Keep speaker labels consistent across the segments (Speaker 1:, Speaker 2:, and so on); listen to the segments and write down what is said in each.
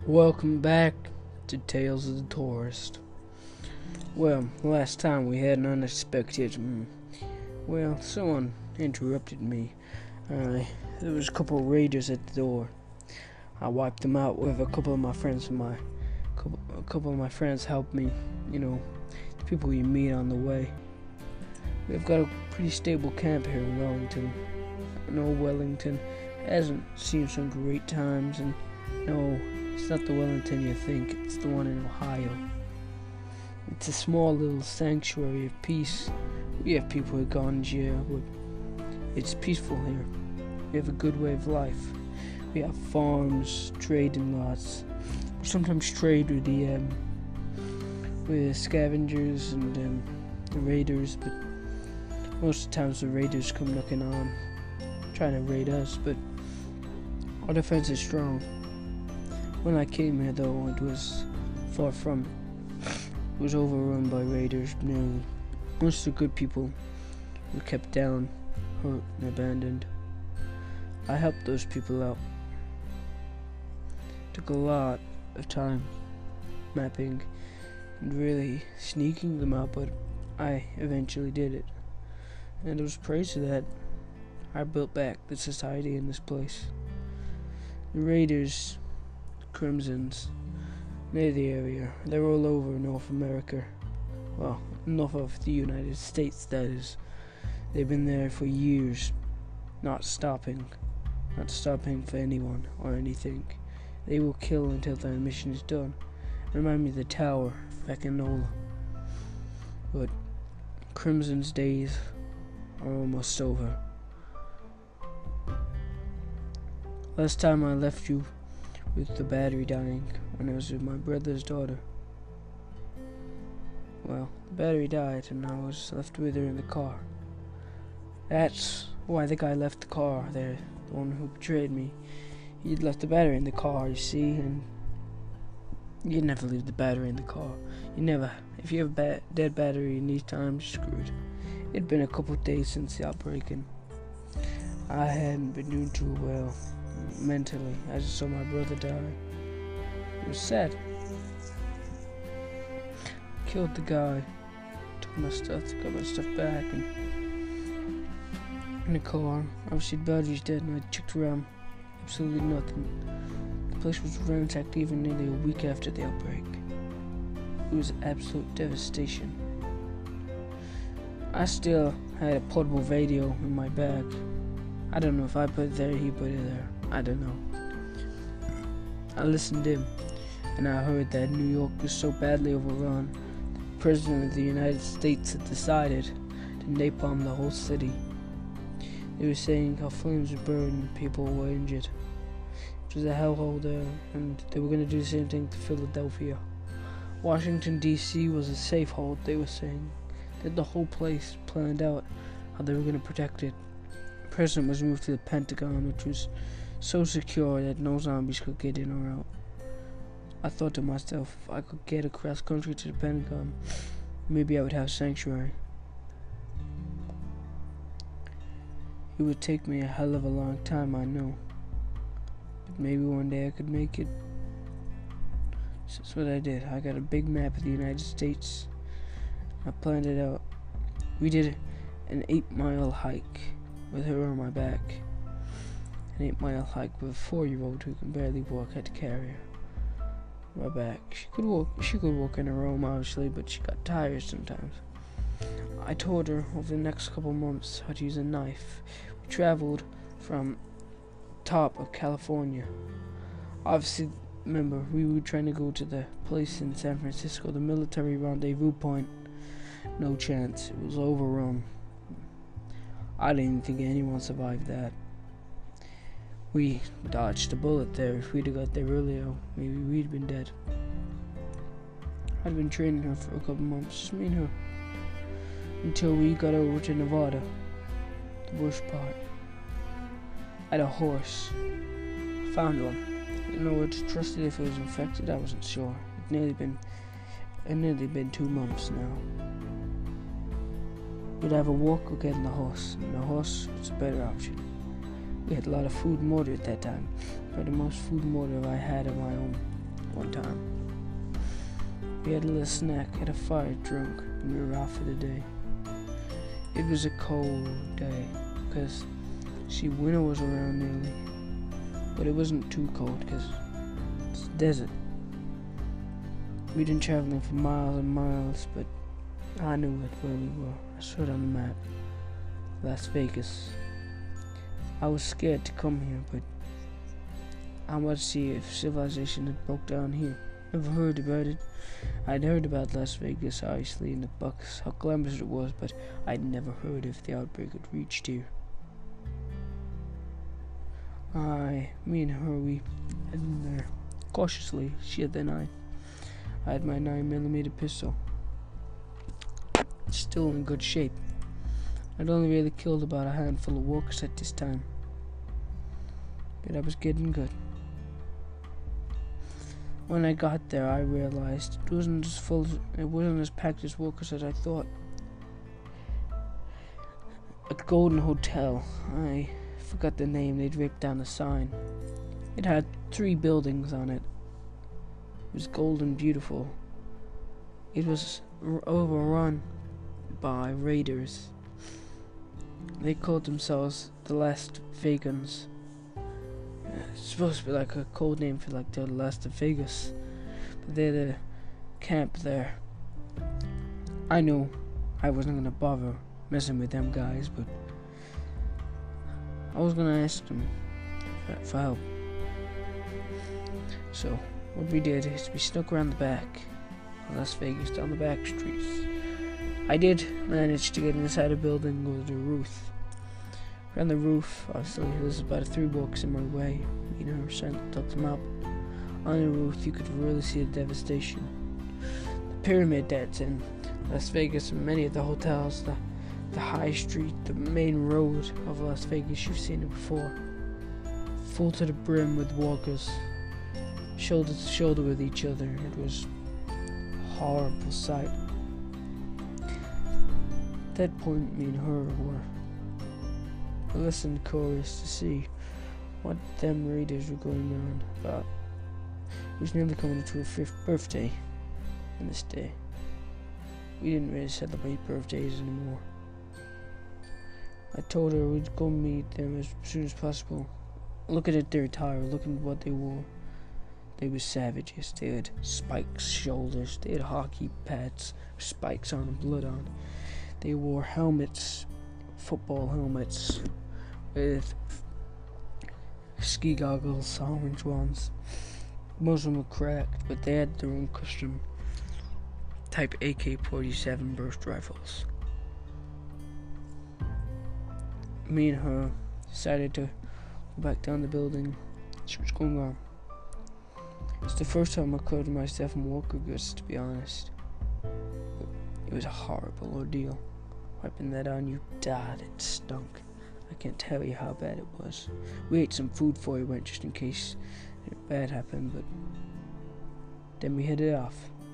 Speaker 1: Welcome back to Tales of the Tourist. Well, last time we had an unexpected, someone interrupted me. There was a couple of raiders at the door. I wiped them out with a couple of my friends, and a couple of my friends helped me, the people you meet on the way. We've got a pretty stable camp here in Wellington. No, Wellington hasn't seen some great times, and no, it's not the Wellington you think, it's the one in Ohio. It's a small little sanctuary of peace. We have people who have gone to jail, but it's peaceful here. We have a good way of life. We have farms, trading lots. We sometimes trade with the scavengers and the raiders, but most of the times the raiders come looking on, trying to raid us, but our defense is strong. When I came here, though, it was far from it. It was overrun by raiders. Nearly most of the good people were kept down, hurt, and abandoned. I helped those people out. Took a lot of time mapping and really sneaking them out, but I eventually did it. And it was praise to that I built back the society in this place. The raiders, Crimsons, near the area, they're all over North America. Well, north of the United States, that is. They've been there for years, not stopping for anyone or anything. They will kill until their mission is done. Remind me of the tower back in Nola. But Crimson's days are almost over. Last time I left you with the battery dying when I was with my brother's daughter. Well, the battery died and I was left with her in the car. That's why the guy left the car there, the one who betrayed me. He'd left the battery in the car, you see, and you'd never leave the battery in the car. You never. If you have a dead battery in these times, you're screwed. It'd been a couple of days since the outbreak and I hadn't been doing too well mentally. I just saw my brother die. It was sad. Killed the guy, took my stuff, got my stuff back, and in the car. Obviously the battery's dead, and I checked around. Absolutely nothing. The place was ransacked even nearly a week after the outbreak. It was absolute devastation. I still had a portable radio in my bag. I don't know if I put it there, he put it there. I don't know. I listened in, and I heard that New York was so badly overrun, the President of the United States had decided to napalm the whole city. They were saying how flames would burn and people were injured. It was a hellhole there, and they were going to do the same thing to Philadelphia. Washington, D.C. was a safe hold, they were saying. They had the whole place planned out, how they were going to protect it. The president was moved to the Pentagon, which was so secure that no zombies could get in or out. I thought to myself, if I could get across country to the Pentagon, maybe I would have sanctuary. It would take me a hell of a long time, I know. But maybe one day I could make it. So that's what I did. I got a big map of the United States. I planned it out. We did an 8-mile hike with her on my back. An 8-mile hike with a 4-year-old who can barely walk. I had to carry her on my back. She could walk on her own, obviously, but she got tired sometimes. I taught her over the next couple months how to use a knife. We traveled from top of California. Obviously, remember, we were trying to go to the place in San Francisco, the military rendezvous point. No chance. It was overrun. I didn't think anyone survived that. We dodged a bullet there. If we'd have got there earlier, maybe we'd been dead. I'd been training her for a couple months, just me and her, until we got over to Nevada, the bush part. I had a horse. Found one. Didn't know where to trust it if it was infected. I wasn't sure. It nearly been 2 months now. We'd have a walk or get on the horse, and the horse was a better option. We had a lot of food and water at that time, but the most food and water I had of my own. one time. We had a little snack, had a fire drunk, and we were off for the day. It was a cold day, because, see, winter was around nearly, but it wasn't too cold, because it's desert. We'd been traveling for miles and miles, but I knew where we were. I saw it on the map. Las Vegas. I was scared to come here, but I wanted to see if civilization had broke down here. Never heard about it. I'd heard about Las Vegas, obviously, in the books, how glamorous it was, but I'd never heard if the outbreak had reached here. Me and her, we headed in there cautiously. She had the knife. I had my 9mm pistol. Still in good shape. I'd only really killed about a handful of walkers at this time, but I was getting good. When I got there, I realized it wasn't as packed as walkers as I thought. A Golden Hotel. I forgot the name. They'd ripped down a sign. It had 3 buildings on it. It was gold and beautiful. It was overrun by raiders. They called themselves the Las Vegans. It's supposed to be like a code name for like the Las Vegas, but they had a camp there. I knew I wasn't gonna bother messing with them guys, but I was gonna ask them for help. So what we did is we snuck around the back of Las Vegas, down the back streets. I did manage to get inside a building and go to the roof. On the roof, obviously, there's about 3 walks in my way. You know, trying to tuck them up. On the roof, you could really see the devastation. The pyramid that's in Las Vegas, and many of the hotels, the high street, the main road of Las Vegas, you've seen it before. Full to the brim with walkers, shoulder to shoulder with each other. It was a horrible sight. At that point, me and her were listened curious to see what them raiders were going on about. It was nearly coming to her 5th birthday on this day. We didn't really celebrate birthdays anymore. I told her we'd go meet them as soon as possible. Looking at their attire, looking at what they wore. They were savages. They had spikes shoulders. They had hockey pads, spikes on and blood on. They wore helmets, football helmets, with ski goggles, orange ones. Most of them were cracked, but they had their own custom type AK-47 burst rifles. Me and her decided to go back down the building. She was going on. It's the first time I covered myself in walker goods, to be honest. It was a horrible ordeal. Wiping that on, you died. It stunk. I can't tell you how bad it was. We ate some food before we went, just in case anything bad happened, but then we headed off.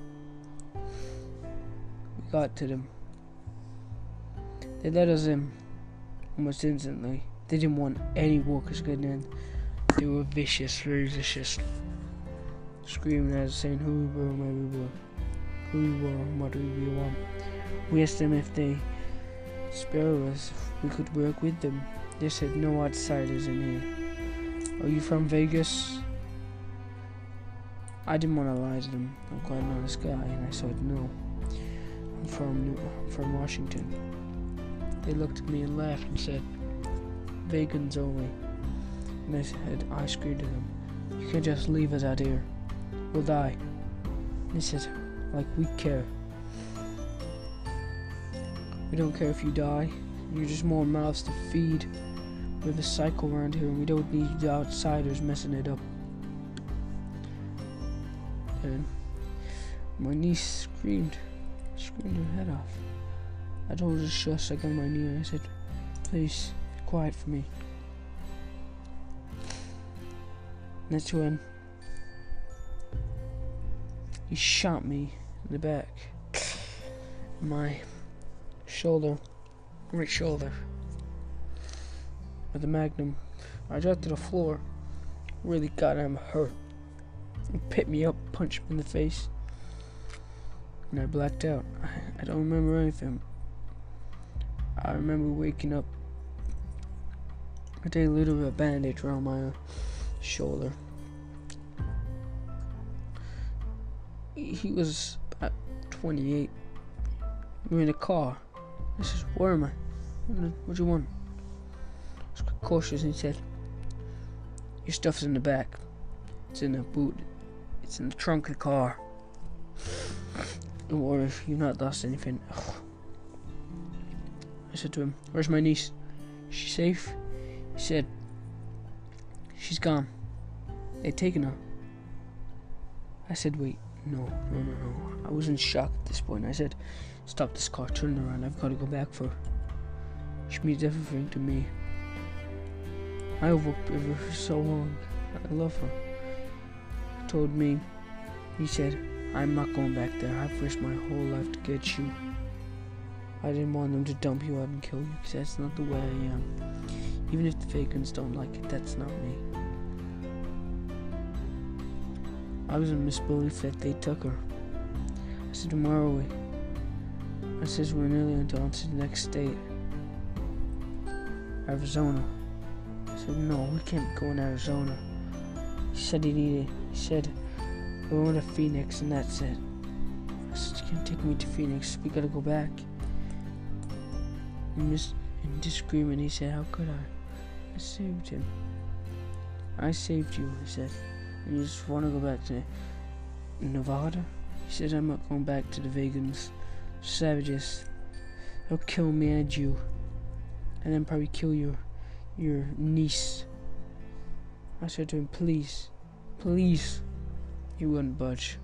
Speaker 1: We got to them. They let us in almost instantly. They didn't want any walkers getting in. They were vicious, very vicious. Screaming at us, saying who we were and where we were. Who we were and what we want. We asked them if they spare us, if we could work with them. They said no outsiders in here. Are you from Vegas? I didn't want to lie to them. I'm quite an honest guy, and I said no. I'm from Washington. They looked at me and laughed and said, Vegans only. And I said, I screamed at them, you can't just leave us out here. We'll die. And they said, like we care. We don't care if you die. You're just more mouths to feed. We're the cycle around here, and we don't need the outsiders messing it up. And my niece screamed her head off. I told her to shush. I got on my knee and I said, please, be quiet for me. And that's when he shot me in the back. My shoulder, right shoulder, with a magnum. I dropped to the floor, really goddamn hurt. He picked me up, punched me in the face, and I blacked out. I don't remember anything. I remember waking up with a little bandage around my shoulder. He was about 28. We were in a car. I said, "Where am I? What do you want?" I was cautious, and he said, "Your stuff's in the back. It's in the boot. It's in the trunk of the car. Don't worry, you've not lost anything." I said to him, "Where's my niece? Is she safe?" He said, "She's gone. They've taken her." I said, "Wait, no. I was in shock at this point. I said, "Stop this car, turn around. I've got to go back for her. She means everything to me. I've worked with her for so long. I love her." He told me, he said, "I'm not going back there. I've risked my whole life to get you. I didn't want them to dump you out and kill you, because that's not the way I am. Even if the Vegans don't like it, that's not me." I was in misbelief that they took her. I said, "Where are we?" I said, "We're nearly on to the next state, Arizona." I said, "No, we can't go in Arizona." He said he said, "We're going to Phoenix and that's it." I said, "You can't take me to Phoenix, we gotta go back." In disagreement, he said, "How could I? I saved him." "I saved you," he said, "and you just want to go back to Nevada?" He said, "I'm not going back to the Vegans. Savages. They'll kill me and you, and then probably kill your niece." I said to him, please. He wouldn't budge.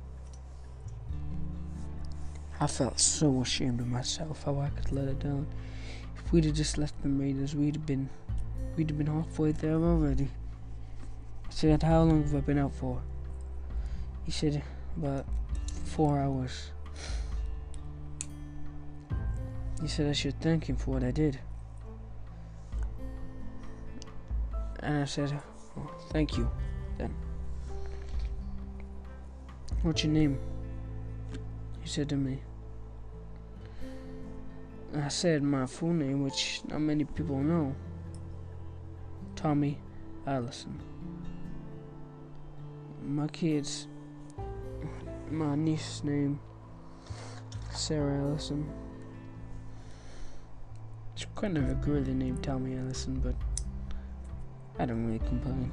Speaker 1: I felt so ashamed of myself, how I could let it down. If we'd have just left the Raiders, we'd have been halfway there already. I said, "How long have I been out for?" He said, "About 4 hours." He said I should thank him for what I did. And I said, "Oh, thank you, then. What's your name?" He said to me. I said my full name, which not many people know. Tommy Allison. My niece's name, Sarah Allison. It's kind of a girly name, Tommy Allison, but I don't really complain.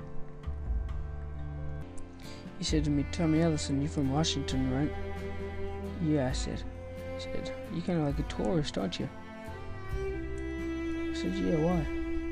Speaker 1: He said to me, "Tommy Allison, you're from Washington, right?" "Yeah," I said. He said, "You're kind of like a tourist, aren't you?" I said, "Yeah, why?"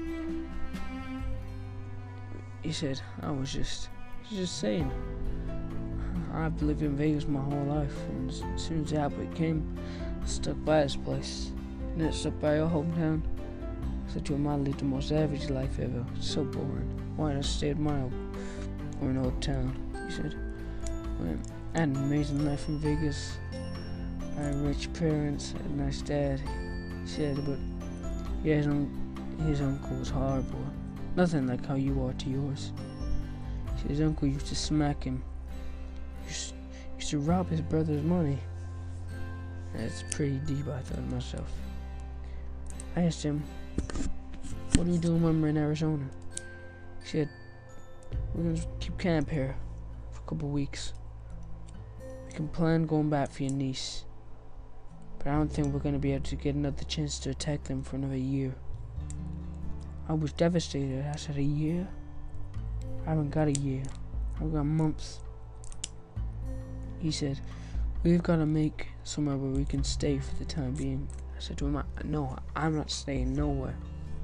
Speaker 1: He said, "I was just saying. I've lived in Vegas my whole life, and as soon as the outbreak came, I stuck by this place. And it stuck by your hometown. I said to him, I lived the most average life ever. It's so boring. Why not stay at my old town?" He said, "Well, I had an amazing life in Vegas. I had rich parents, had a nice dad." He said, "But yeah, his uncle was horrible. Nothing like how you are to yours." He said his uncle used to smack him. Used to rob his brother's money. That's pretty deep, I thought to myself. I asked him, "What are you doing when we're in Arizona?" He said, "We're going to keep camp here for a couple weeks. We can plan going back for your niece, but I don't think we're going to be able to get another chance to attack them for another year." I was devastated. I said, "A year? I haven't got a year. I've got months." He said, "We've got to make somewhere where we can stay for the time being." I said to him, "No, I'm not staying nowhere."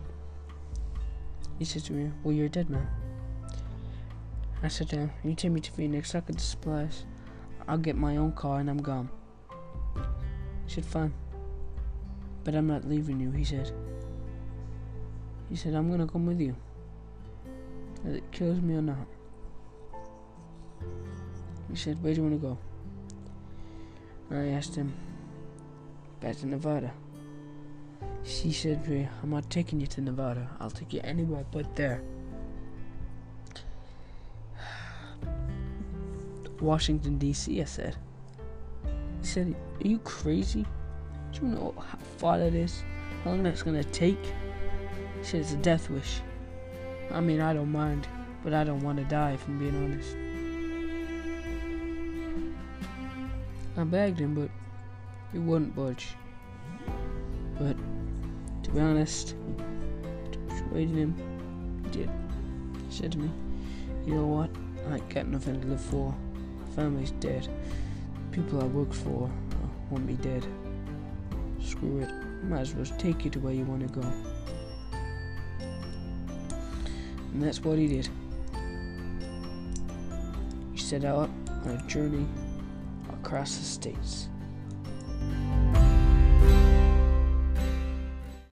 Speaker 1: He said to me, "Well, you're a dead man." I said to him, "You take me to Phoenix, I'll get the supplies. I'll get my own car and I'm gone." He said, "Fine, but I'm not leaving you," he said. He said, "I'm gonna come with you, whether it kills me or not." He said, "Where do you want to go?" I asked him, "Back to Nevada." He said to me, "I'm not taking you to Nevada. I'll take you anywhere but there." Washington, D.C., I said. He said, are you crazy? Do you know how far that is? How long that's gonna take? He said, it's a death wish. I mean, I don't mind, but I don't want to die, if I'm being honest. I begged him, but he wouldn't budge. But, to be honest, to persuade him, he did. He said to me, you know what? I ain't got nothing to live for. My family's dead. People I worked for want me dead. Screw it. Might as well take you to where you want to go. And that's what he did. He set out on a journey across the states.